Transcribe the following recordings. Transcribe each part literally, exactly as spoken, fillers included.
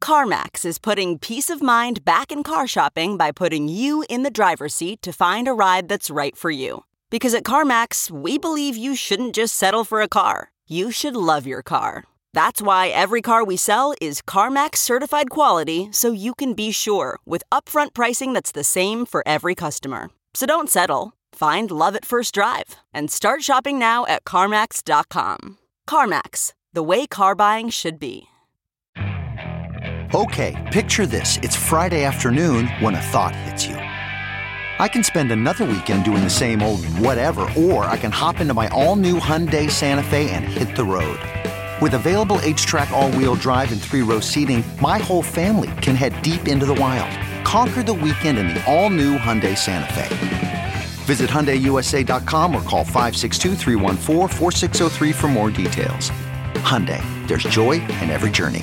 CarMax is putting peace of mind back in car shopping by putting you in the driver's seat to find a ride that's right for you. Because at CarMax, we believe you shouldn't just settle for a car. You should love your car. That's why every car we sell is CarMax certified quality, so you can be sure with upfront pricing that's the same for every customer. So don't settle. Find love at first drive and start shopping now at CarMax dot com. CarMax, the way car buying should be. Okay, picture this. It's Friday afternoon when a thought hits you. I can spend another weekend doing the same old whatever, or I can hop into my all-new Hyundai Santa Fe and hit the road. With available H-Track all-wheel drive and three-row seating, my whole family can head deep into the wild. Conquer the weekend in the all-new Hyundai Santa Fe. Visit Hyundai U S A dot com or call five six two, three one four, four six zero three for more details. Hyundai, there's joy in every journey.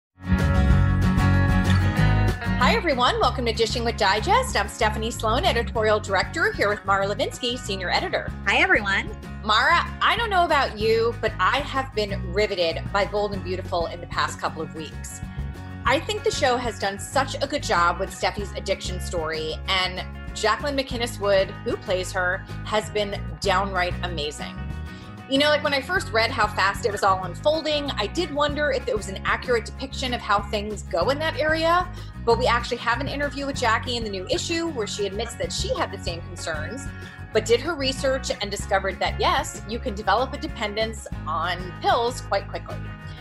Hi, everyone. Welcome to Dishing with Digest. I'm Stephanie Sloan, editorial director, here with Mara Levinsky, senior editor. Hi, everyone. Mara, I don't know about you, but I have been riveted by Bold and Beautiful in the past couple of weeks. I think the show has done such a good job with Steffi's addiction story, and Jacqueline MacInnes Wood, who plays her, has been downright amazing. You know, like when I first read how fast it was all unfolding, I did wonder if it was an accurate depiction of how things go in that area, but we actually have an interview with Jackie in the new issue where she admits that she had the same concerns, but did her research and discovered that, yes, you can develop a dependence on pills quite quickly.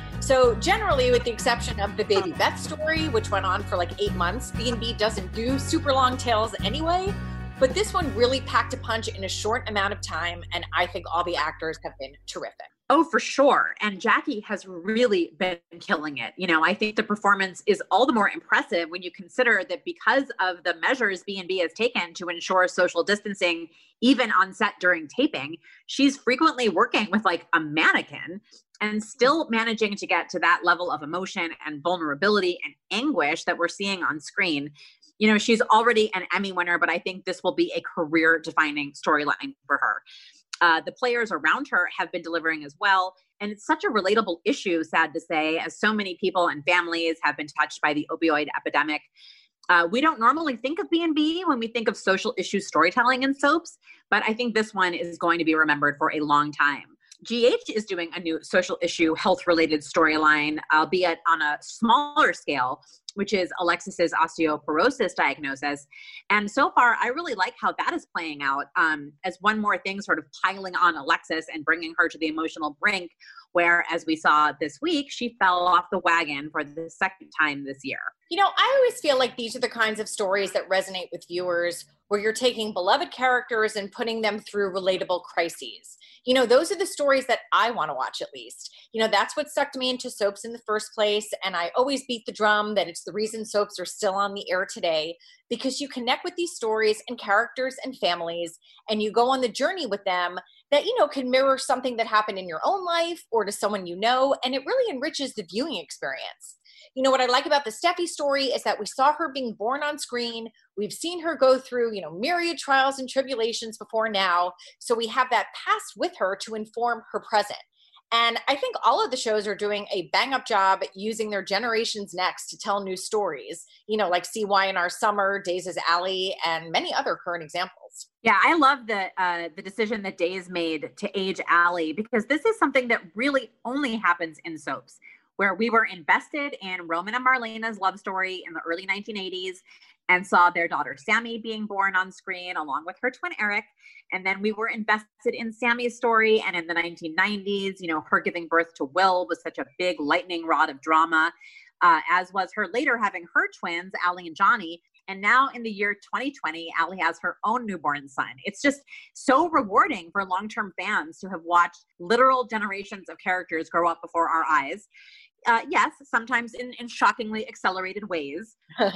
So generally, with the exception of the Baby Beth story, which went on for like eight months, B and B doesn't do super long tales anyway, but this one really packed a punch in a short amount of time, and I think all the actors have been terrific. Oh, for sure. And Jackie has really been killing it. You know, I think the performance is all the more impressive when you consider that because of the measures B and B has taken to ensure social distancing, even on set during taping, she's frequently working with like a mannequin and still managing to get to that level of emotion and vulnerability and anguish that we're seeing on screen. You know, she's already an Emmy winner, but I think this will be a career-defining storyline for her. Uh, the players around her have been delivering as well. And it's such a relatable issue, sad to say, as so many people and families have been touched by the opioid epidemic. Uh, we don't normally think of B and B when we think of social issue storytelling in soaps, but I think this one is going to be remembered for a long time. G H is doing a new social issue health-related storyline, albeit on a smaller scale, which is Alexis's osteoporosis diagnosis. And so far, I really like how that is playing out um, as one more thing sort of piling on Alexis and bringing her to the emotional brink, where, as we saw this week, she fell off the wagon for the second time this year. You know, I always feel like these are the kinds of stories that resonate with viewers, where you're taking beloved characters and putting them through relatable crises. You know, those are the stories that I want to watch, at least. You know, that's what sucked me into soaps in the first place. And I always beat the drum that it's the reason soaps are still on the air today, because you connect with these stories and characters and families, and you go on the journey with them that, you know, can mirror something that happened in your own life or to someone you know. And it really enriches the viewing experience. You know, what I like about the Steffi story is that we saw her being born on screen. We've seen her go through, you know, myriad trials and tribulations before now. So we have that past with her to inform her present. And I think all of the shows are doing a bang up job using their generations next to tell new stories, you know, like C Y in Our Summer, Days' Alley, and many other current examples. Yeah, I love the uh, the decision that Days made to age Allie, because this is something that really only happens in soaps, where we were invested in Roman and Marlena's love story in the early nineteen eighties and saw their daughter Sammy being born on screen along with her twin Eric. And then we were invested in Sammy's story. And in the nineteen nineties, you know, her giving birth to Will was such a big lightning rod of drama, uh, as was her later having her twins, Allie and Johnny. And now in the year twenty twenty, Allie has her own newborn son. It's just so rewarding for long-term fans to have watched literal generations of characters grow up before our eyes. Uh, yes, sometimes in, in shockingly accelerated ways. um,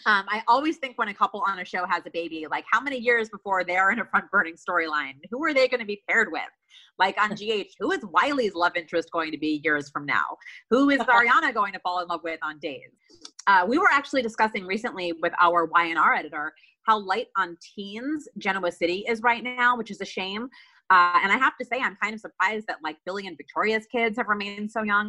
I always think when a couple on a show has a baby, like how many years before they're in a front-burning storyline? Who are they going to be paired with? Like on G H, who is Wiley's love interest going to be years from now? Who is Ariana going to fall in love with on Days? Uh, we were actually discussing recently with our Y and R editor how light on teens Genoa City is right now, which is a shame. Uh, and I have to say, I'm kind of surprised that like Billy and Victoria's kids have remained so young.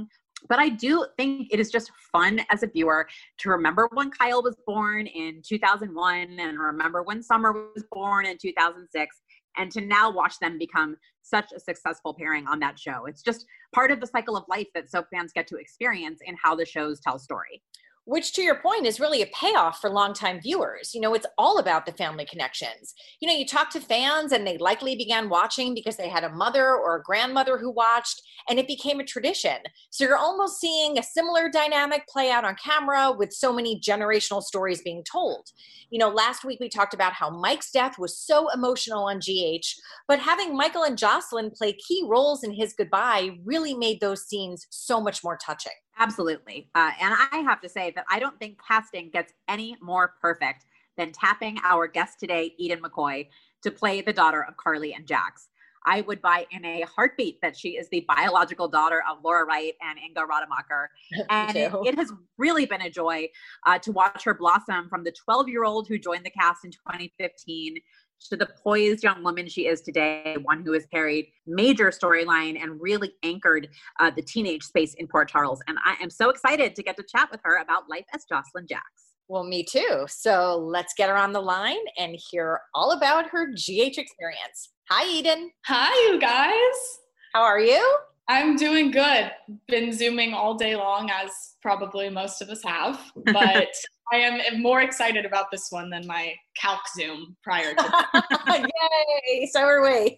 But I do think it is just fun as a viewer to remember when Kyle was born in two thousand one and remember when Summer was born in two thousand six, and to now watch them become such a successful pairing on that show. It's just part of the cycle of life that soap fans get to experience in how the shows tell story. Which, to your point, is really a payoff for longtime viewers. You know, it's all about the family connections. You know, you talk to fans and they likely began watching because they had a mother or a grandmother who watched, and it became a tradition. So you're almost seeing a similar dynamic play out on camera with so many generational stories being told. You know, last week we talked about how Mike's death was so emotional on G H, but having Michael and Jocelyn play key roles in his goodbye really made those scenes so much more touching. Absolutely. Uh, and I have to say that I don't think casting gets any more perfect than tapping our guest today, Eden McCoy, to play the daughter of Carly and Jax. I would buy in a heartbeat that she is the biological daughter of Laura Wright and Inga Rademacher. And it, it has really been a joy uh, to watch her blossom from the twelve-year-old who joined the cast in twenty fifteen to the poised young woman she is today, one who has carried major storyline and really anchored uh, the teenage space in Port Charles. And I am so excited to get to chat with her about life as Jocelyn Jax. Well, me too. So let's get her on the line and hear all about her G H experience. Hi, Eden. Hi, you guys. How are you? I'm doing good. Been Zooming all day long, as probably most of us have, but I am more excited about this one than my calc Zoom prior to that. Yay, so are we.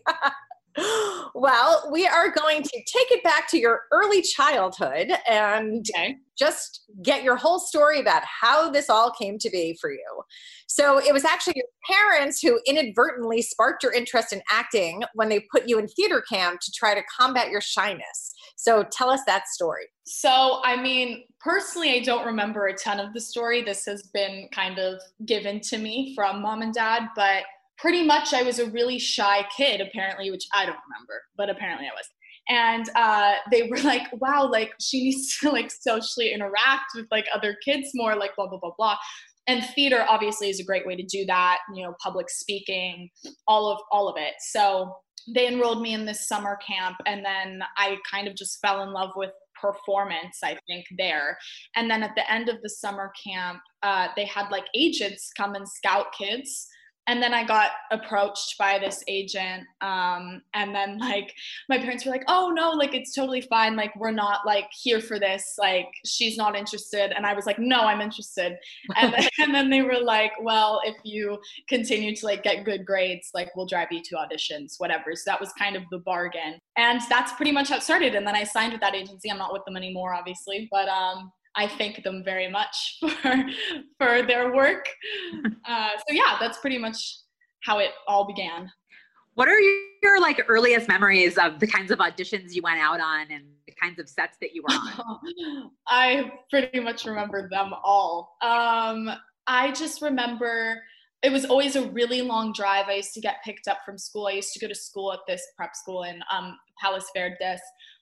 Well, we are going to take it back to your early childhood and okay. just get your whole story about how this all came to be for you. So it was actually your parents who inadvertently sparked your interest in acting when they put you in theater camp to try to combat your shyness. So tell us that story. So, I mean, personally, I don't remember a ton of the story. This has been kind of given to me from mom and dad, but pretty much I was a really shy kid, apparently, which I don't remember, but apparently I was. And uh, they were like, wow, like she needs to like socially interact with like other kids more, like blah, blah, blah, blah. And theater obviously is a great way to do that, you know, public speaking, all of all of it. So they enrolled me in this summer camp, and then I kind of just fell in love with performance, I think, there. And then at the end of the summer camp, uh, they had like agents come and scout kids. And then I got approached by this agent. Um, and then like my parents were like, oh no, like it's totally fine. Like we're not like here for this. Like she's not interested. And I was like, no, I'm interested. And then, and then they were like, well, if you continue to like get good grades, like we'll drive you to auditions, whatever. So that was kind of the bargain. And that's pretty much how it started. And then I signed with that agency. I'm not with them anymore, obviously, but um, I thank them very much for for their work. Uh, so yeah, that's pretty much how it all began. What are your like earliest memories of the kinds of auditions you went out on and the kinds of sets that you were on? I pretty much remember them all. Um, I just remember it was always a really long drive. I used to get picked up from school. I used to go to school at this prep school in um, Palos Verdes,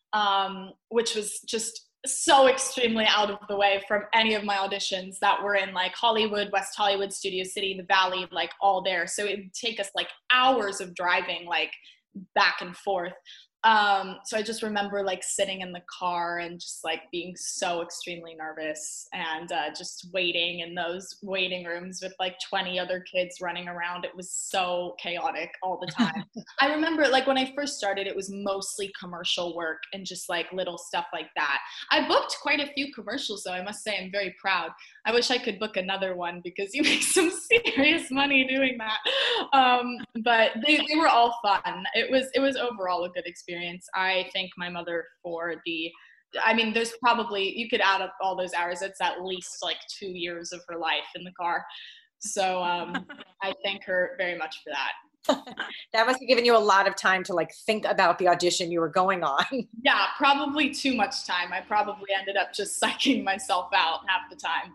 um, which was just so extremely out of the way from any of my auditions that were in like Hollywood, West Hollywood, Studio City, the Valley, like all there. So it would take us like hours of driving like back and forth. Um, so I just remember like sitting in the car and just like being so extremely nervous and uh, just waiting in those waiting rooms with like twenty other kids running around. It was so chaotic all the time. I remember like when I first started, it was mostly commercial work and just like little stuff like that. I booked quite a few commercials though. I must say I'm very proud. I wish I could book another one because you make some serious money doing that. Um, but they, they were all fun. It was, it was overall a good experience. I thank my mother for the, I mean, there's probably, you could add up all those hours. It's at least like two years of her life in the car. So um, I thank her very much for that. That must have given you a lot of time to like think about the audition you were going on. Yeah, probably too much time. I probably ended up just psyching myself out half the time,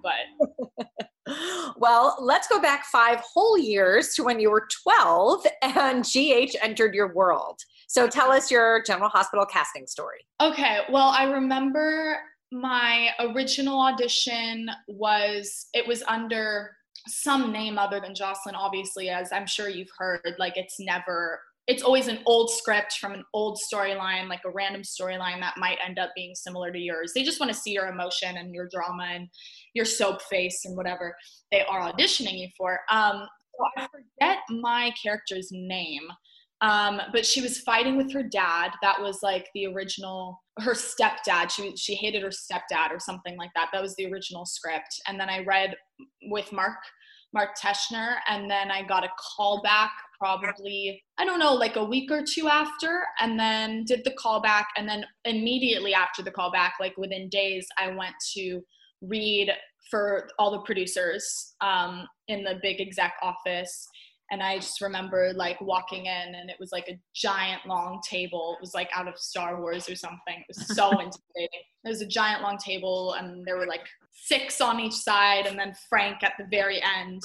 but. Well, let's go back five whole years to when you were twelve and G H entered your world. So tell us your General Hospital casting story. Okay, well, I remember my original audition was, it was under some name other than Jocelyn, obviously, as I'm sure you've heard, like it's never, it's always an old script from an old storyline, like a random storyline that might end up being similar to yours. They just want to see your emotion and your drama and your soap face and whatever they are auditioning you for. Um, so I forget my character's name, um, but she was fighting with her dad. That was like the original, her stepdad. She she hated her stepdad or something like that. That was the original script. And then I read with Mark Mark Teschner, and then I got a call back probably, I don't know, like a week or two after, and then did the callback. And then immediately after the callback, like within days, I went to read for all the producers um, in the big exec office. And I just remember like walking in, and it was like a giant long table. It was like out of Star Wars or something. It was so intimidating. There was a giant long table, and there were like six on each side, and then Frank at the very end.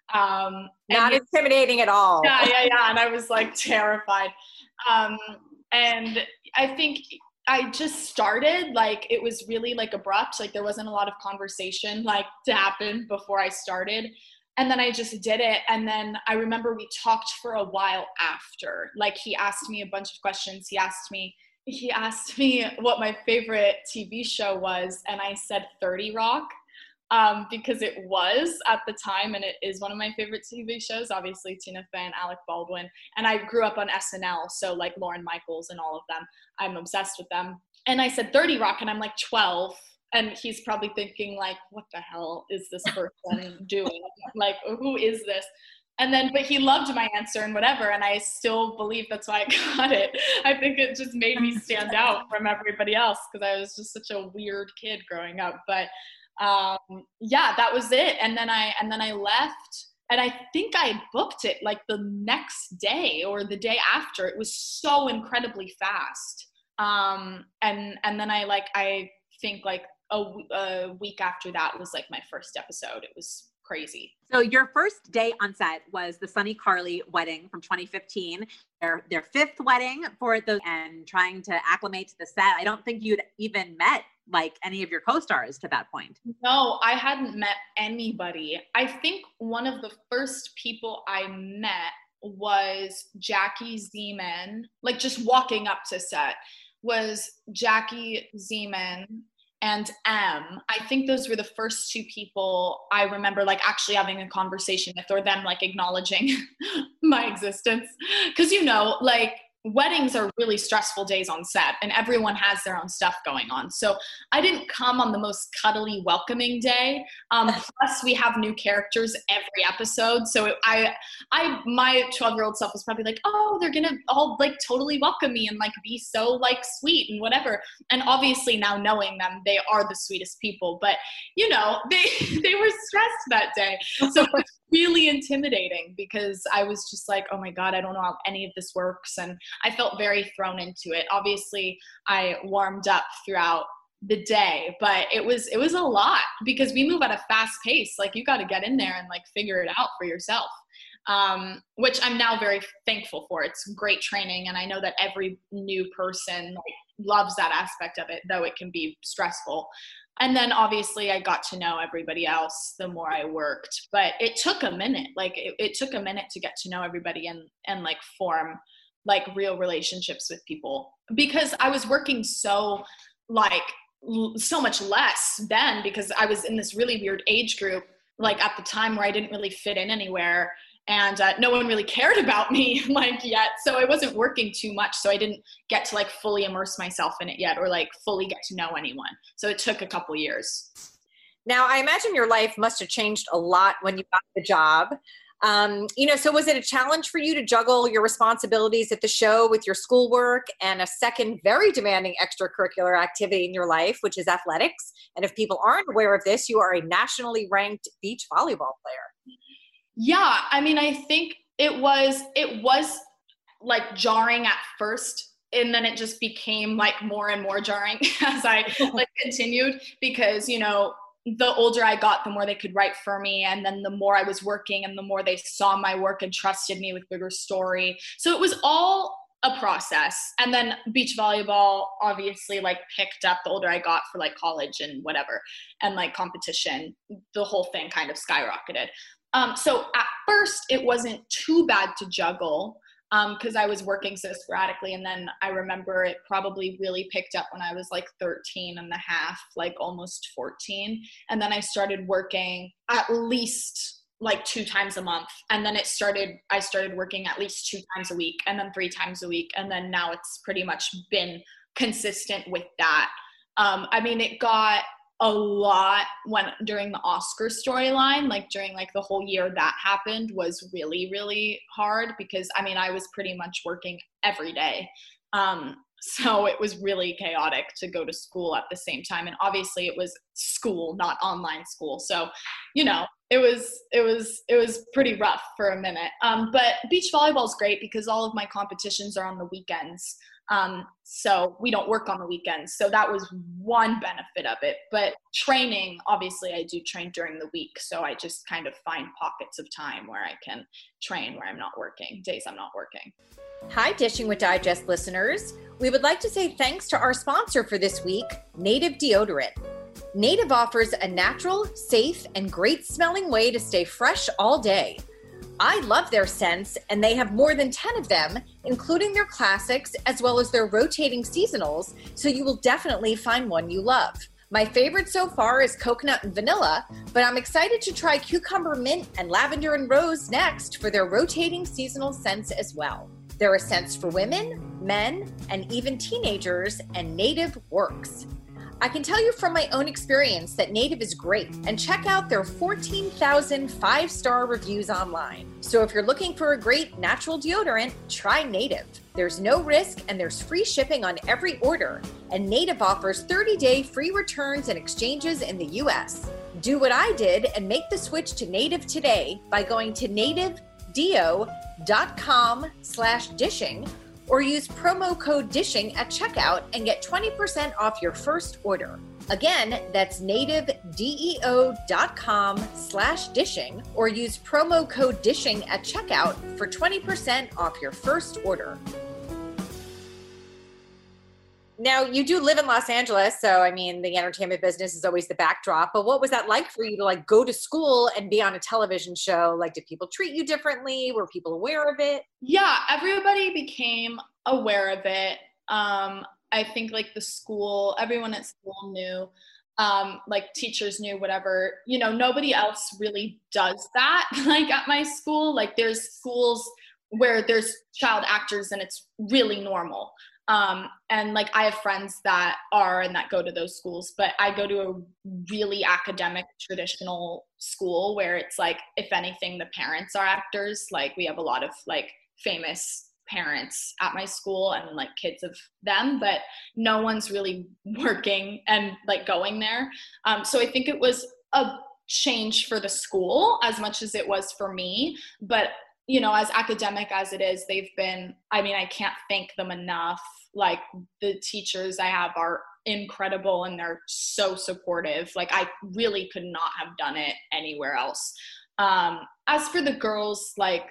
Um, Not and, intimidating at all. Yeah, yeah, yeah. And I was like terrified. Um, and I think I just started, like, it was really like abrupt. Like there wasn't a lot of conversation like to happen before I started. And then I just did it. And then I remember we talked for a while after. Like he asked me a bunch of questions. He asked me, he asked me what my favorite T V show was. And I said thirty Rock. Um, because it was at the time, and it is one of my favorite T V shows, obviously Tina Fey and Alec Baldwin. And I grew up on S N L, so like Lorne Michaels and all of them, I'm obsessed with them. And I said thirty Rock, and I'm like twelve. And he's probably thinking like, what the hell is this person doing? Like, who is this? And then, but he loved my answer and whatever. And I still believe that's why I got it. I think it just made me stand out from everybody else, because I was just such a weird kid growing up. But um, yeah, that was it. And then I, and then I left, and I think I booked it like the next day or the day after. It was so incredibly fast. Um, and, and then I like, I think like a, a week after that was like my first episode. It was crazy. So your first day on set was the Sunny Carly wedding from twenty fifteen, their their fifth wedding for those, and trying to acclimate to the set. I don't think you'd even met like any of your co-stars to that point. No, I hadn't met anybody. I think one of the first people I met was Jackie Zeman, like just walking up to set was Jackie Zeman and M. I think those were the first two people I remember like actually having a conversation with, or them like acknowledging my existence. Cause you know, like weddings are really stressful days on set, and everyone has their own stuff going on. So I didn't come on the most cuddly welcoming day. Um, plus we have new characters every episode. So it, I, I, my twelve year old self was probably like, oh, they're going to all like totally welcome me and like be so like sweet and whatever. And obviously now knowing them, they are the sweetest people, but you know, they, they were stressed that day. So it was really intimidating, because I was just like, oh my God, I don't know how any of this works. And I felt very thrown into it. Obviously, I warmed up throughout the day, but it was it was a lot, because we move at a fast pace. Like you got to get in there and like figure it out for yourself, um, which I'm now very thankful for. It's great training, and I know that every new person like, loves that aspect of it, though it can be stressful. And then obviously I got to know everybody else the more I worked, but it took a minute. Like it, it took a minute to get to know everybody and and like form like real relationships with people, because I was working so like l- so much less then, because I was in this really weird age group, like at the time where I didn't really fit in anywhere, and uh, no one really cared about me like yet. So I wasn't working too much. So I didn't get to like fully immerse myself in it yet, or like fully get to know anyone. So it took a couple years. Now, I imagine your life must have changed a lot when you got the job. Um, you know, so was it a challenge for you to juggle your responsibilities at the show with your schoolwork and a second very demanding extracurricular activity in your life, which is athletics? And if people aren't aware of this, you are a nationally ranked beach volleyball player. Yeah, I mean, I think it was, it was like jarring at first, and then it just became like more and more jarring as I like continued, because, you know, the older I got, the more they could write for me. And then the more I was working, and the more they saw my work and trusted me with bigger story. So it was all a process. And then beach volleyball obviously like picked up the older I got for like college and whatever, and like competition, the whole thing kind of skyrocketed. Um, so at first it wasn't too bad to juggle. um, because I was working so sporadically. And then I remember it probably really picked up when I was like thirteen and a half, like almost fourteen. And then I started working at least like two times a month. And then it started, I started working at least two times a week and then three times a week. And then now it's pretty much been consistent with that. Um, I mean, it got a lot when during the Oscar storyline, like during like the whole year that happened was really, really hard because I mean, I was pretty much working every day. Um, so it was really chaotic to go to school at the same time. And obviously it was school, not online school. So, you know, it was, it was, it was pretty rough for a minute. Um, but beach volleyball is great because all of my competitions are on the weekends. Um, so we don't work on the weekends. So that was one benefit of it. But training, obviously I do train during the week. So I just kind of find pockets of time where I can train where I'm not working, days I'm not working. Hi, Dishing with Digest listeners. We would like to say thanks to our sponsor for this week, Native Deodorant. Native offers a natural, safe, and great smelling way to stay fresh all day. I love their scents, and they have more than ten of them, including their classics as well as their rotating seasonals, so you will definitely find one you love. My favorite so far is coconut and vanilla, but I'm excited to try cucumber mint and lavender and rose next for their rotating seasonal scents as well. There are scents for women, men, and even teenagers, and Native works. I can tell you from my own experience that Native is great, and check out their fourteen thousand five-star reviews online. So if you're looking for a great natural deodorant, try Native. There's no risk and there's free shipping on every order, and Native offers thirty-day free returns and exchanges in the U S. Do what I did and make the switch to Native today by going to native deo dot com slash dishing or use promo code DISHING at checkout and get twenty percent off your first order. Again, that's native deo dot com slash dishing or use promo code DISHING at checkout for twenty percent off your first order. Now, you do live in Los Angeles, so I mean, the entertainment business is always the backdrop, but what was that like for you to like go to school and be on a television show? Like, did people treat you differently? Were people aware of it? Yeah, everybody became aware of it. Um, I think like the school, everyone at school knew, um, like teachers knew, whatever, you know, nobody else really does that. Like at my school, like there's schools where there's child actors and it's really normal. Um, and like I have friends that are and that go to those schools, but I go to a really academic traditional school where it's like, if anything, the parents are actors. Like we have a lot of like famous parents at my school and like kids of them, but no one's really working and like going there. Um, so I think it was a change for the school as much as it was for me, but you know, as academic as it is, they've been, I mean, I can't thank them enough. Like the teachers I have are incredible and they're so supportive. Like I really could not have done it anywhere else. Um, as for the girls, like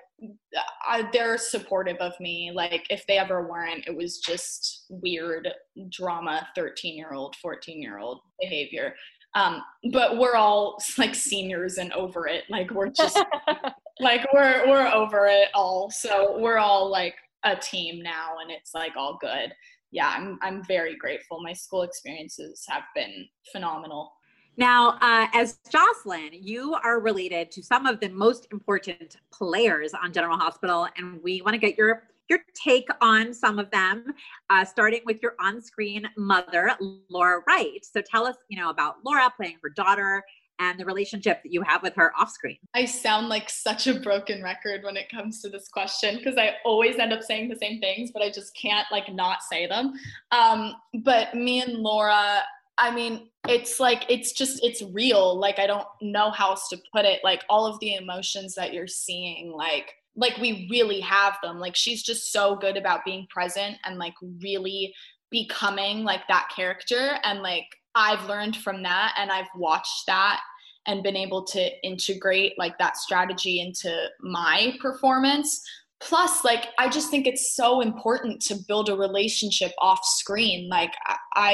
I, they're supportive of me. Like if they ever weren't, it was just weird drama, thirteen year old, fourteen year old behavior. Um, but we're all like seniors and over it. Like we're just like, we're, we're over it all. So we're all like a team now and it's like all good. Yeah. I'm, I'm very grateful. My school experiences have been phenomenal. Now, uh, as Jocelyn, you are related to some of the most important players on General Hospital, and we want to get your your take on some of them, uh, starting with your on-screen mother, Laura Wright. So tell us, you know, about Laura playing her daughter and the relationship that you have with her off-screen. I sound like such a broken record when it comes to this question because I always end up saying the same things, but I just can't like not say them. Um, but me and Laura, I mean, it's like, it's just, it's real. Like, I don't know how else to put it. Like all of the emotions that you're seeing, like, like we really have them. Like she's just so good about being present and like really becoming like that character. And like, I've learned from that and I've watched that and been able to integrate like that strategy into my performance. Plus, like, I just think it's so important to build a relationship off screen. Like I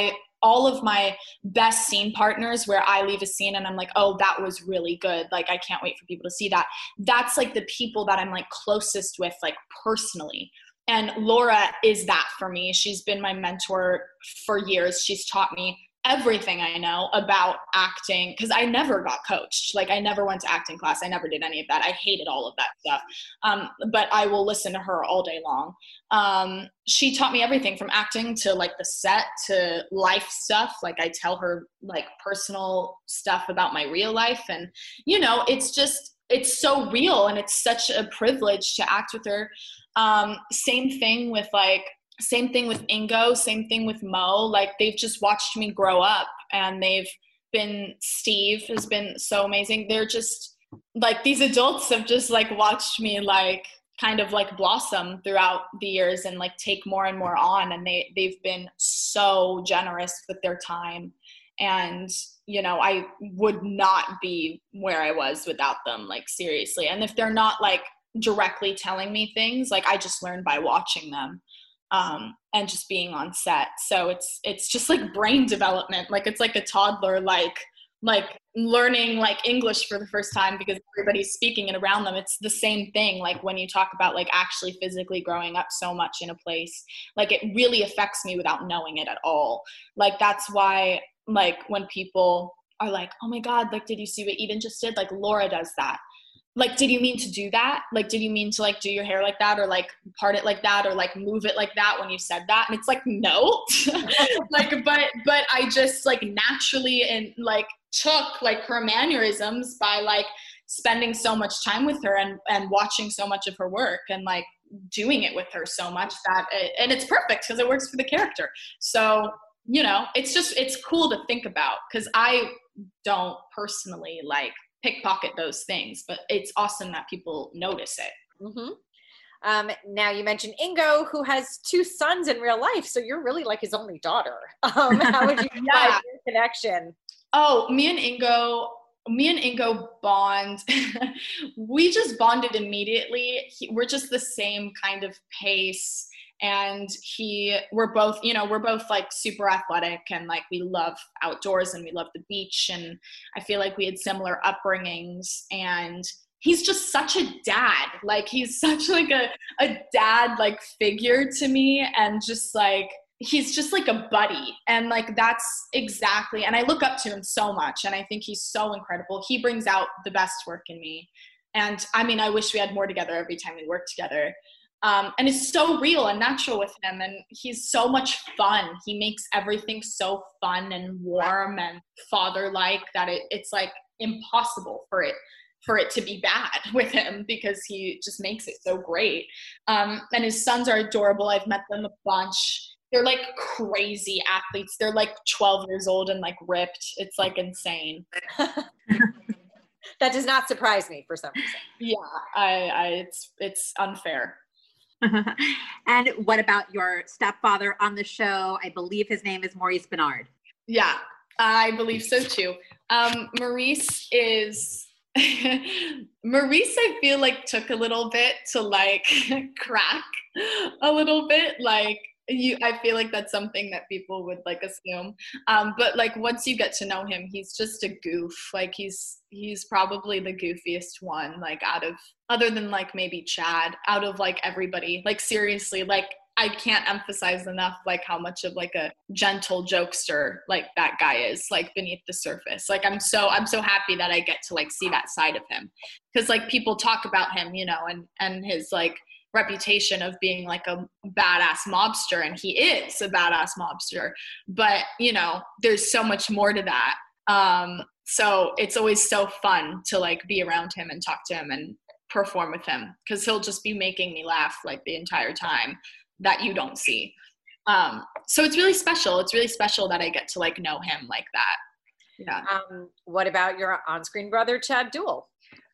all of my best scene partners where I leave a scene and I'm like, oh, that was really good. Like, I can't wait for people to see that. That's like the people that I'm like closest with, like personally. And Laura is that for me. She's been my mentor for years. She's taught me everything I know about acting, because I never got coached. Like, I never went to acting class. I never did any of that. I hated all of that stuff. Um, but I will listen to her all day long. Um, she taught me everything from acting to like the set to life stuff. Like, I tell her like personal stuff about my real life. And, you know, it's just, it's so real, and it's such a privilege to act with her. Um, same thing with like, Same thing with Ingo, same thing with Mo. Like, they've just watched me grow up, and they've been, Steve has been so amazing. They're just like, these adults have just like watched me like kind of like blossom throughout the years and like take more and more on. And they, they've been so generous with their time. And, you know, I would not be where I was without them, like seriously. And if they're not like directly telling me things, like I just learned by watching them. Um, and just being on set. So it's, it's just like brain development. Like, it's like a toddler, like, like learning like English for the first time because everybody's speaking it around them. It's the same thing. Like, when you talk about like actually physically growing up so much in a place, like it really affects me without knowing it at all. Like, that's why, like, when people are like, oh my God, like, did you see what Eden just did? Like, Laura does that. Like, did you mean to do that? Like, did you mean to like do your hair like that, or like part it like that, or like move it like that when you said that? And it's like, no, like, but, but I just like naturally and like took like her mannerisms by like spending so much time with her and, and watching so much of her work and like doing it with her so much that, it, and it's perfect because it works for the character. So, you know, it's just, it's cool to think about, because I don't personally like pickpocket those things, but it's awesome that people notice it. Mm-hmm. Um, now you mentioned Ingo, who has two sons in real life, so you're really like his only daughter. Um, how would you describe Yeah. your connection? Oh, me and Ingo, me and Ingo bond. We just bonded immediately. He, we're just the same kind of pace. And he, we're both, you know, we're both like super athletic, and like we love outdoors and we love the beach. And I feel like we had similar upbringings, and he's just such a dad. Like, he's such like a, a dad like figure to me. And just like, he's just like a buddy. And like, that's exactly, and I look up to him so much. And I think he's so incredible. He brings out the best work in me. And I mean, I wish we had more together every time we worked together. Um, and it's so real and natural with him. And he's so much fun. He makes everything so fun and warm and father-like that it, it's like impossible for it, for it to be bad with him, because he just makes it so great. Um, and his sons are adorable. I've met them a bunch. They're like crazy athletes. They're like twelve years old and like ripped. It's like insane. That does not surprise me for some reason. Yeah, I, I it's, it's unfair. And what about your stepfather on the show? I believe his name is Maurice Benard. Yeah, I believe so too. Um, Maurice is, Maurice I feel like took a little bit to like crack a little bit. Like, you, I feel like that's something that people would like assume. Um, but like, once you get to know him, he's just a goof. Like, he's, he's probably the goofiest one, like out of, other than like maybe Chad, out of like everybody. Like, seriously, like I can't emphasize enough like how much of like a gentle jokester like that guy is, like beneath the surface. Like, I'm so, I'm so happy that I get to like see that side of him. Cause like people talk about him, you know, and, and his like reputation of being like a badass mobster, and he is a badass mobster, but you know, there's so much more to that. Um, so it's always so fun to like be around him and talk to him and perform with him, because he'll just be making me laugh like the entire time that you don't see. Um, so it's really special. It's really special that I get to like know him like that. Yeah. Um, what about your on-screen brother, Chad Duell?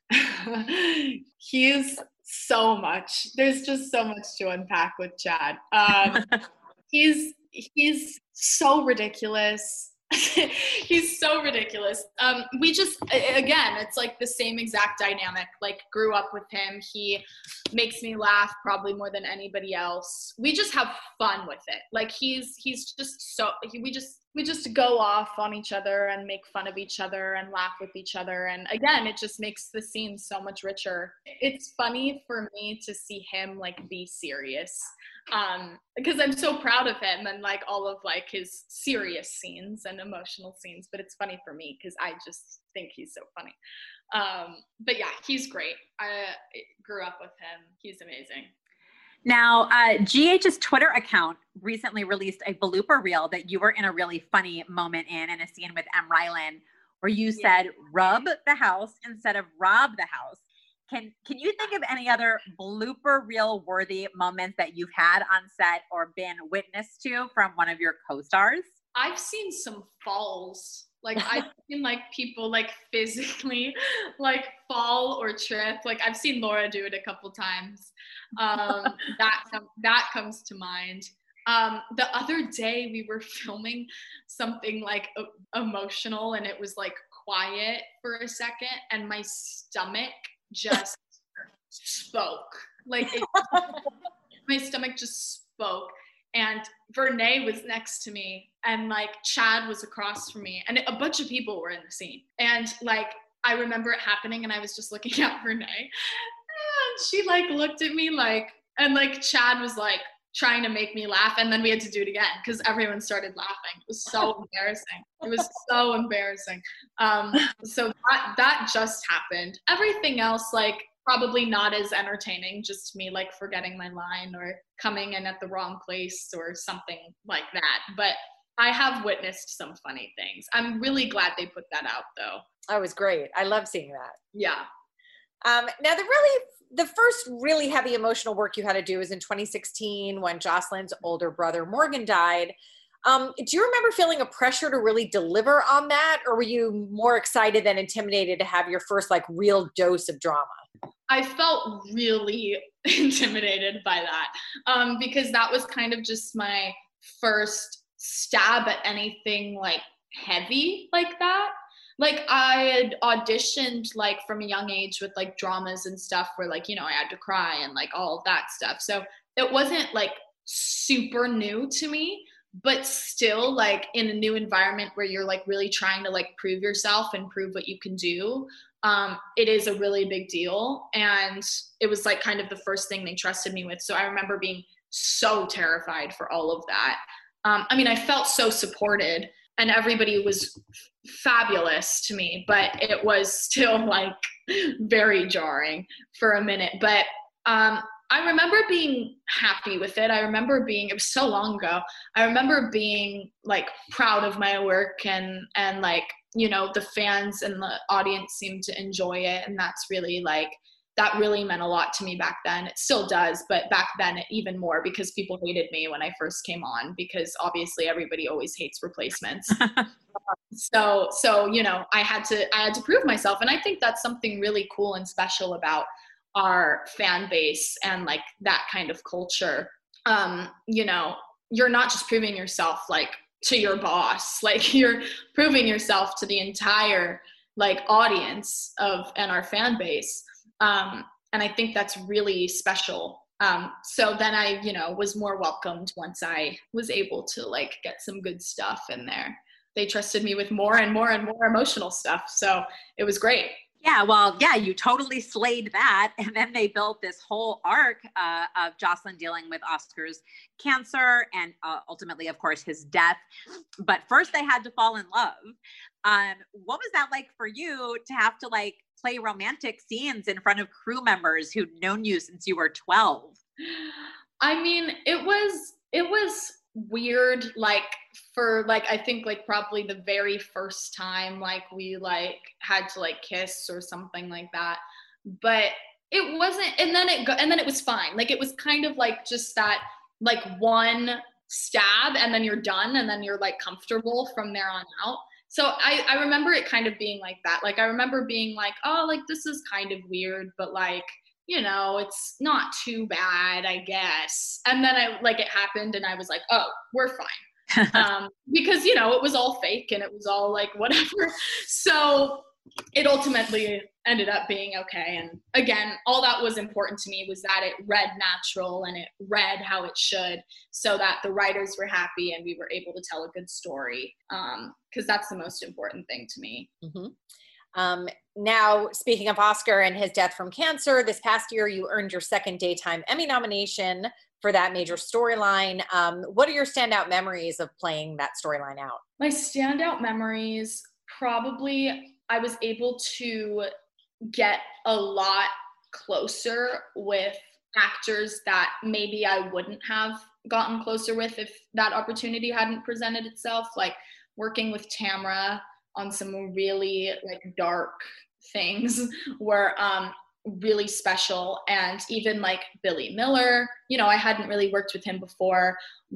He's so much. There's just so much to unpack with Chad. Um, he's he's so ridiculous. He's so ridiculous. Um, we just, again, it's like the same exact dynamic. Like, grew up with him. He makes me laugh probably more than anybody else. We just have fun with it. Like, he's he's just so. He, we just we just go off on each other and make fun of each other and laugh with each other. And again, it just makes the scene so much richer. It's funny for me to see him like be serious, um, because I'm so proud of him and like all of like his serious scenes and emotional scenes. But it's funny for me because I just think he's so funny. Um, but yeah, he's great. I grew up with him. He's amazing. Now, uh, G H's Twitter account recently released a blooper reel that you were in a really funny moment in, in a scene with M. Rylan, where you said, rub the house instead of rob the house. Can can you think of any other blooper reel worthy moments that you've had on set or been witness to from one of your co-stars? I've seen some falls. Like I've seen like people like physically like fall or trip. Like I've seen Laura do it a couple times. Um, that com- that comes to mind. Um, the other day we were filming something like uh, emotional, and it was like quiet for a second, and my stomach just spoke. Like it, my stomach just spoke. And Vernay was next to me, and like Chad was across from me, and a bunch of people were in the scene. And like, I remember it happening, and I was just looking at Vernay, and she like looked at me like, and like Chad was like trying to make me laugh. And then we had to do it again because everyone started laughing. It was so embarrassing. It was so embarrassing. Um, so that, that just happened. Everything else, like, probably not as entertaining, just me like forgetting my line or coming in at the wrong place or something like that. But I have witnessed some funny things. I'm really glad they put that out though. That was great. I love seeing that. Yeah. Um, now the really, the first really heavy emotional work you had to do was in twenty sixteen when Jocelyn's older brother Morgan died. Um, do you remember feeling a pressure to really deliver on that, or were you more excited than intimidated to have your first like real dose of drama? I felt really intimidated by that um, because that was kind of just my first stab at anything like heavy like that. Like I had auditioned like from a young age with like dramas and stuff where like, you know, I had to cry and like all of that stuff. So it wasn't like super new to me, but still like in a new environment where you're like really trying to like prove yourself and prove what you can do. Um, it is a really big deal. And it was like kind of the first thing they trusted me with. So I remember being so terrified for all of that. Um, I mean, I felt so supported and everybody was fabulous to me, but it was still like very jarring for a minute. But um, I remember being happy with it. I remember being, it was so long ago. I remember being like proud of my work and, and like, you know, the fans and the audience seemed to enjoy it. And that's really like, that really meant a lot to me back then. It still does, but back then it even more because people hated me when I first came on because obviously everybody always hates replacements. so, so, you know, I had to, I had to prove myself. And I think that's something really cool and special about our fan base and like that kind of culture. Um, you know, you're not just proving yourself like to your boss, like you're proving yourself to the entire like audience of and our fan base. Um, and I think that's really special. Um, so then I, you know, was more welcomed once I was able to like get some good stuff in there. They trusted me with more and more and more emotional stuff. So it was great. Yeah, well, yeah, you totally slayed that. And then they built this whole arc uh, of Jocelyn dealing with Oscar's cancer and uh, ultimately, of course, his death. But first they had to fall in love. Um, what was that like for you to have to like play romantic scenes in front of crew members who'd known you since you were twelve? I mean, it was, it was weird, like for like I think like probably the very first time like we like had to like kiss or something like that, but it wasn't, and then it go, and then it was fine. Like it was kind of like just that like one stab and then you're done and then you're like comfortable from there on out. So I, I remember it kind of being like that. Like I remember being like, oh, like this is kind of weird, but like, you know, it's not too bad, I guess. And then I like it happened and I was like, oh, we're fine. um, because, you know, it was all fake and it was all like whatever. So it ultimately ended up being okay. And again, all that was important to me was that it read natural and it read how it should, so that the writers were happy and we were able to tell a good story. Um, cause that's the most important thing to me. Mm-hmm. Um, now, speaking of Oscar and his death from cancer, this past year, you earned your second Daytime Emmy nomination for that major storyline. Um, what are your standout memories of playing that storyline out? My standout memories, probably I was able to get a lot closer with actors that maybe I wouldn't have gotten closer with if that opportunity hadn't presented itself. Like working with Tamra on some really like dark things were um, really special. And even like Billy Miller, you know, I hadn't really worked with him before.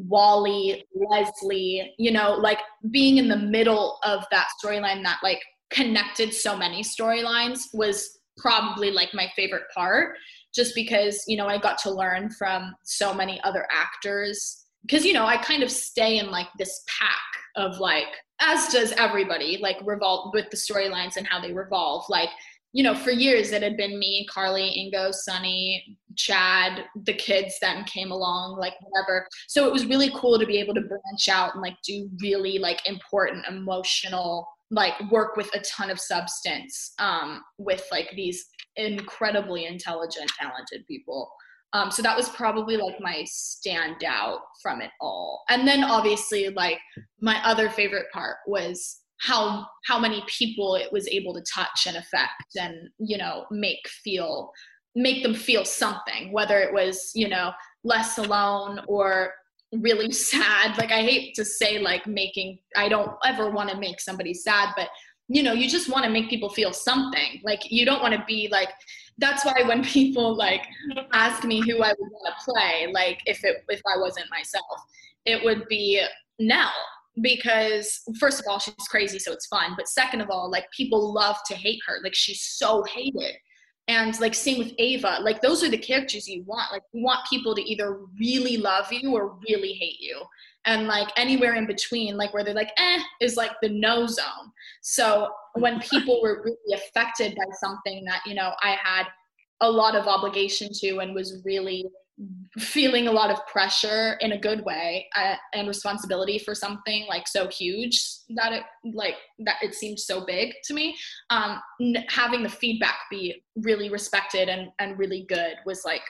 Wally, Leslie, you know, like being in the middle of that storyline that like connected so many storylines was probably like my favorite part, just because, you know, I got to learn from so many other actors. Because, you know, I kind of stay in like this pack of like, as does everybody, like revolve with the storylines and how they revolve. Like, you know, for years it had been me, Carly, Ingo, Sunny, Chad, the kids then came along, like whatever. So it was really cool to be able to branch out and like do really like important, emotional, like work with a ton of substance um, with like these incredibly intelligent, talented people. Um, so that was probably like my standout from it all. And then obviously like my other favorite part was how how many people it was able to touch and affect and, you know, make feel, make them feel something, whether it was, you know, less alone or really sad. Like I hate to say like making, I don't ever want to make somebody sad, but you know, you just want to make people feel something. Like you don't want to be like, that's why when people like ask me who I would want to play, like if it if I wasn't myself, it would be Nell, because first of all, she's crazy, so it's fun. But second of all, like people love to hate her. Like she's so hated. And like same with Ava, like those are the characters you want. Like you want people to either really love you or really hate you. And like anywhere in between, like where they're like, eh, is like the no zone. So when people were really affected by something that, you know, I had a lot of obligation to and was really feeling a lot of pressure in a good way uh, and responsibility for something like so huge that it like that it seemed so big to me, um, n- having the feedback be really respected and, and really good was like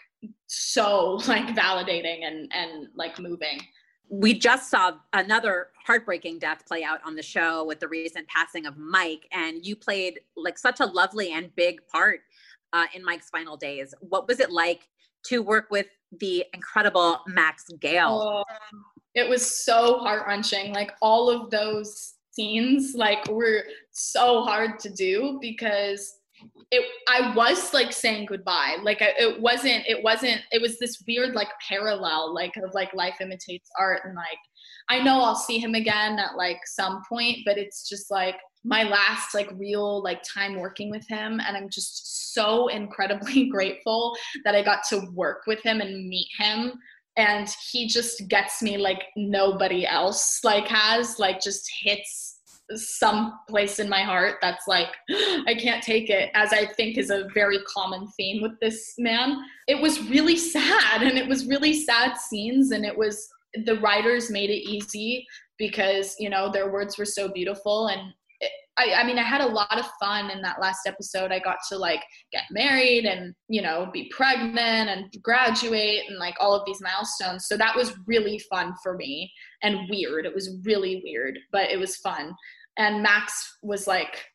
so like validating and, and like moving. We just saw another heartbreaking death play out on the show with the recent passing of Mike, and you played like such a lovely and big part uh, in Mike's final days. What was it like to work with the incredible Max Gail? Oh, it was so heart-wrenching. Like all of those scenes like were so hard to do because it I was like saying goodbye. Like I, it wasn't it wasn't it was this weird like parallel like of like life imitates art, and like I know I'll see him again at like some point, but it's just like my last like real like time working with him, and I'm just so incredibly grateful that I got to work with him and meet him. And he just gets me like nobody else like has, like just hits some place in my heart that's like I can't take it, as I think is a very common theme with this man. It was really sad, and it was really sad scenes, and it was the writers made it easy because, you know, their words were so beautiful. And it, I, I mean, I had a lot of fun in that last episode. I got to like get married and, you know, be pregnant and graduate and like all of these milestones. So that was really fun for me and weird. It was really weird, but it was fun. And Max was like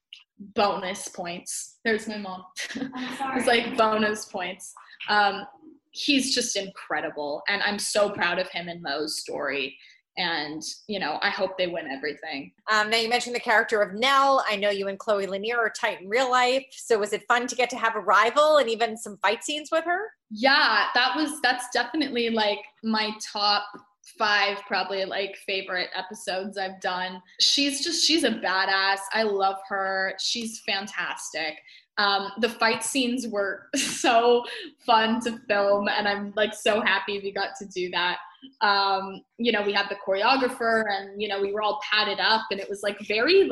bonus points. There's my mom. I'm sorry. It was like bonus points. Um, he's just incredible. And I'm so proud of him and Mo's story. And, you know, I hope they win everything. Um, now you mentioned the character of Nell. I know you and Chloe Lanier are tight in real life. So was it fun to get to have a rival and even some fight scenes with her? Yeah, that was, that's definitely like my top five probably like favorite episodes I've done. She's just, she's a badass. I love her. She's fantastic. Um, the fight scenes were so fun to film, and I'm like so happy we got to do that. Um, you know, we had the choreographer, and, you know, we were all padded up, and it was like very like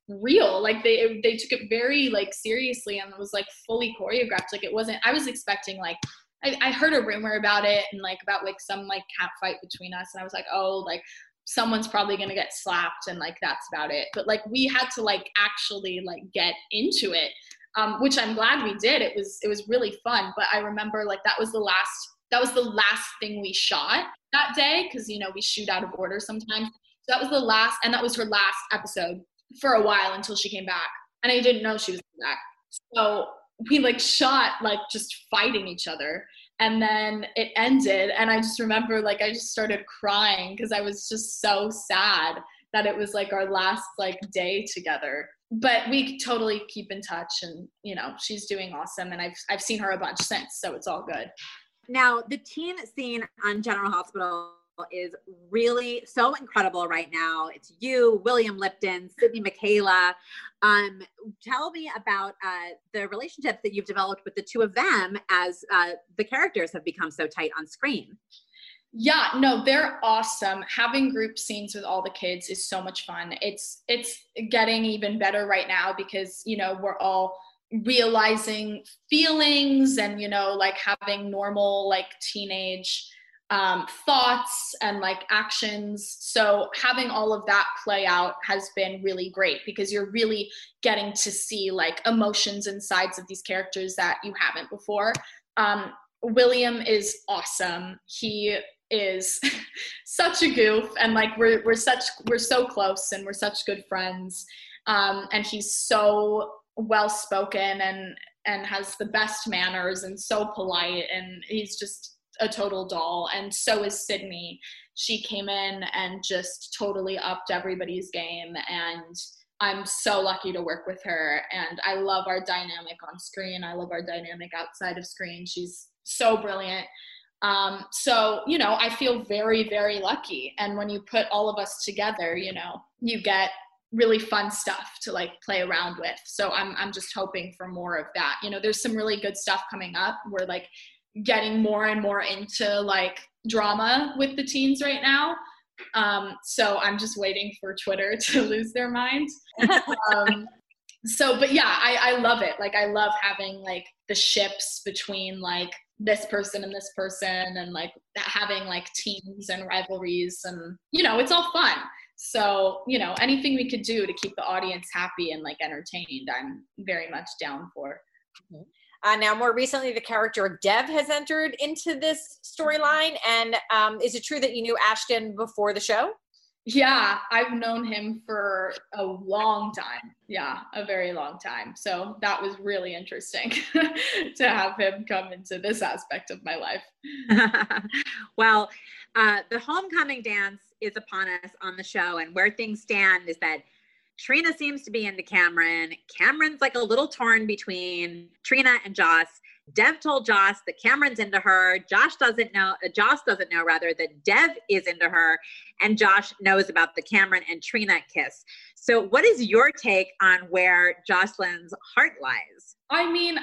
real. Like they they took it very like seriously and it was like fully choreographed. Like it wasn't, I was expecting like, I, I heard a rumor about it and like about like some like cat fight between us. And I was like, oh, like someone's probably going to get slapped and like, that's about it. But like, we had to like actually like get into it, um, which I'm glad we did. It was, it was really fun. But I remember like, that was the last, that was the last thing we shot that day. Cause you know, we shoot out of order sometimes. So that was the last, and that was her last episode for a while until she came back. And I didn't know she was back. So we like shot like just fighting each other. And then it ended. And I just remember like, I just started crying because I was just so sad that it was like our last like day together. But we totally keep in touch and, you know, she's doing awesome. And I've, I've seen her a bunch since, so it's all good. Now, the teen scene on General Hospital is really so incredible right now. It's you, William Lipton, Sydney Michaela. Um, tell me about uh, the relationships that you've developed with the two of them as uh, the characters have become so tight on screen. Yeah, no, they're awesome. Having group scenes with all the kids is so much fun. It's it's getting even better right now because, you know, we're all realizing feelings and, you know, like having normal like teenage um, thoughts and like actions. So having all of that play out has been really great because you're really getting to see like emotions and sides of these characters that you haven't before. Um, William is awesome. He is such a goof and like we're we're such we're so close and we're such good friends. Um, and he's so well spoken and and has the best manners and so polite and he's just a total doll. And so is Sydney. She came in and just totally upped everybody's game and I'm so lucky to work with her and I love our dynamic on screen. I love our dynamic outside of screen. She's so brilliant. Um, so, you know, I feel very, very lucky. And when you put all of us together, you know, you get really fun stuff to like play around with. So I'm I'm just hoping for more of that. You know, there's some really good stuff coming up. We're like getting more and more into like drama with the teens right now. Um, so I'm just waiting for Twitter to lose their mind. Um, so, but yeah, I, I love it. Like, I love having like the ships between like this person and this person and like having like teams and rivalries and, you know, it's all fun. So, you know, anything we could do to keep the audience happy and like entertained, I'm very much down for. Mm-hmm. Uh, now, more recently, the character of Dev has entered into this storyline. And um, is it true that you knew Ashton before the show? Yeah, I've known him for a long time. Yeah, a very long time. So that was really interesting to have him come into this aspect of my life. Well, uh, the homecoming dance is upon us on the show. And where things stand is that Trina seems to be into Cameron. Cameron's like a little torn between Trina and Joss. Dev told Joss that Cameron's into her. Josh doesn't know, uh, Joss doesn't know rather that Dev is into her. And Josh knows about the Cameron and Trina kiss. So what is your take on where Jocelyn's heart lies? I mean,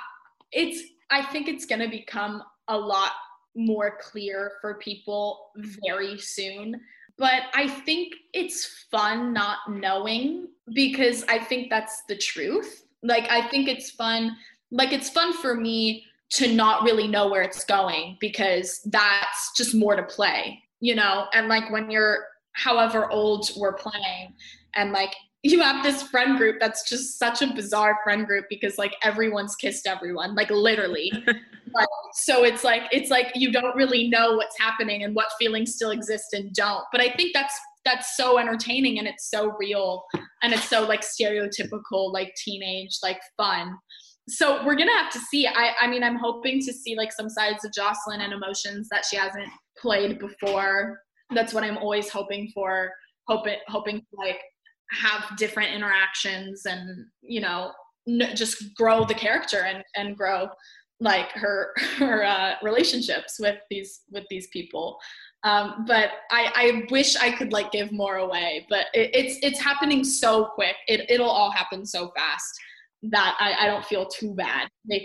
it's, I think it's going to become a lot more clear for people very soon. But I think it's fun not knowing because I think that's the truth. Like, I think it's fun. Like, it's fun for me to not really know where it's going because that's just more to play, you know? And like when you're however old we're playing and like you have this friend group that's just such a bizarre friend group because like everyone's kissed everyone, like literally. Like, so it's like, it's like you don't really know what's happening and what feelings still exist and don't. But I think that's that's so entertaining and it's so real and it's so like stereotypical, like teenage, like fun. So we're gonna have to see. I, I mean, I'm hoping to see like some sides of Jocelyn and emotions that she hasn't played before. That's what I'm always hoping for. Hoping, hoping to like have different interactions and, you know, n- just grow the character and, and grow like her her uh, relationships with these with these people. Um, but I, I wish I could like give more away. But it, it's it's happening so quick. It it'll all happen so fast that I, I don't feel too bad making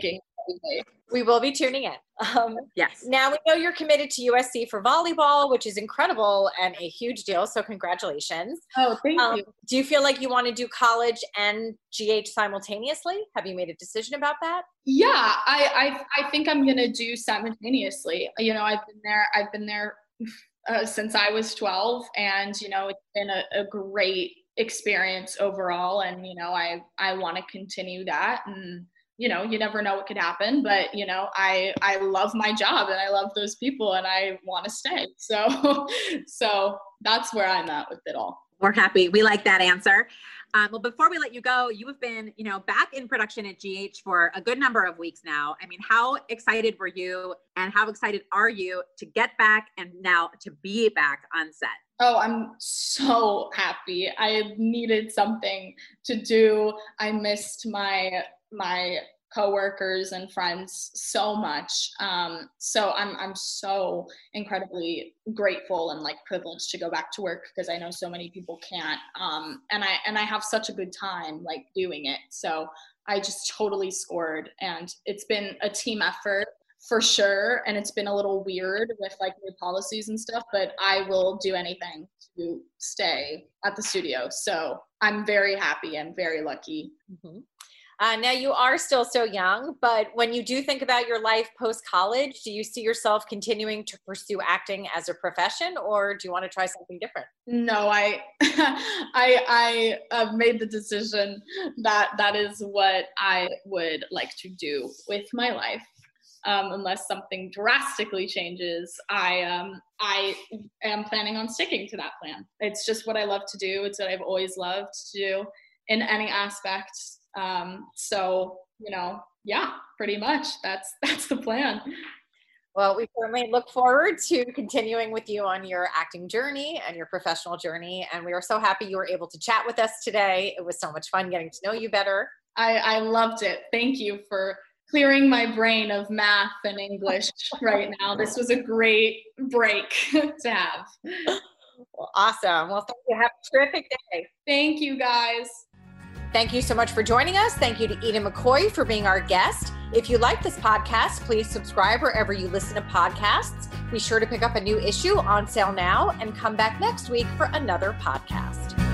We will be tuning in. Um, yes. Now we know you're committed to U S C for volleyball, which is incredible and a huge deal. So congratulations. Oh, thank um, you. Do you feel like you want to do college and G H simultaneously? Have you made a decision about that? Yeah, I I, I think I'm gonna do simultaneously. You know, I've been there. I've been there uh, since I was twelve, and you know, it's been a, a great experience overall. And you know, I I want to continue that. And you know, you never know what could happen, but you know, I, I love my job and I love those people and I want to stay. So, so that's where I'm at with it all. We're happy. We like that answer. Um, well, before we let you go, you have been, you know, back in production at G H for a good number of weeks now. I mean, how excited were you and how excited are you to get back and now to be back on set? Oh, I'm so happy. I needed something to do. I missed my my coworkers and friends so much. Um, so I'm I'm so incredibly grateful and like privileged to go back to work because I know so many people can't. Um, and I and I have such a good time like doing it. So I just totally scored, and it's been a team effort for sure. And it's been a little weird with like new policies and stuff, but I will do anything to stay at the studio. So I'm very happy and very lucky. Mm-hmm. Uh, now you are still so young, but when you do think about your life post-college, do you see yourself continuing to pursue acting as a profession, or do you want to try something different? No, I, I, I have made the decision that that is what I would like to do with my life. Um, unless something drastically changes, I, um, I am planning on sticking to that plan. It's just what I love to do. It's what I've always loved to do in any aspect. Um, so, you know, yeah, pretty much that's, that's the plan. Well, we certainly look forward to continuing with you on your acting journey and your professional journey. And we are so happy you were able to chat with us today. It was so much fun getting to know you better. I, I loved it. Thank you for clearing my brain of math and English right now. This was a great break to have. Well, awesome. Well, thank you. Have a terrific day. Thank you, guys. Thank you so much for joining us. Thank you to Eden McCoy for being our guest. If you like this podcast, please subscribe wherever you listen to podcasts. Be sure to pick up a new issue on sale now and come back next week for another podcast.